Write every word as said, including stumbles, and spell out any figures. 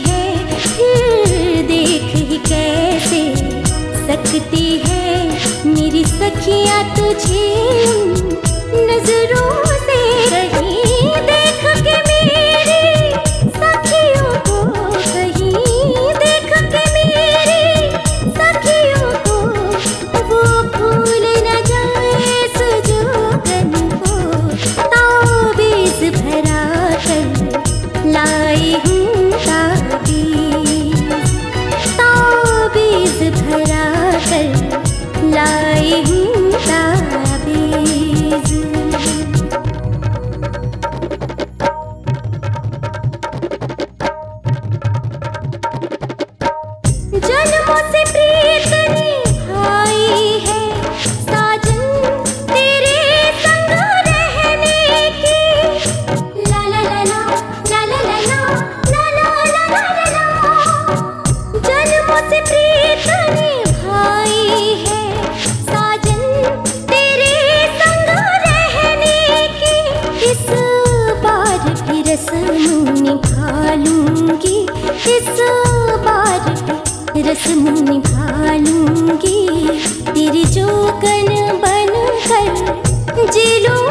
है, फिर देख ही कैसे सकती है मेरी सखियाँ तुझे नजरों से। कहीं देख के मेरी सखियों को, कहीं देख के मेरी सखियों को, वो भूल न जाए सुजोगन को। ताबीज़ भरा कर लाई हूँ ताबीज़, ताबीज़ भरा कर लाई हूँ ताबीज़। जन्मों से प्रीत निभाई है साजन तेरे संग रहने की। ला ला ला ला ला ला ला ला ला ला ला ला। जन्मों से प्रीत निभाई है साजन तेरे संग रहने की। इस बार भी रस्म निभा लूंगी, इस बार भी रस्म निभा लूंगी। तेरी जोगन बन कर जी लूंगी।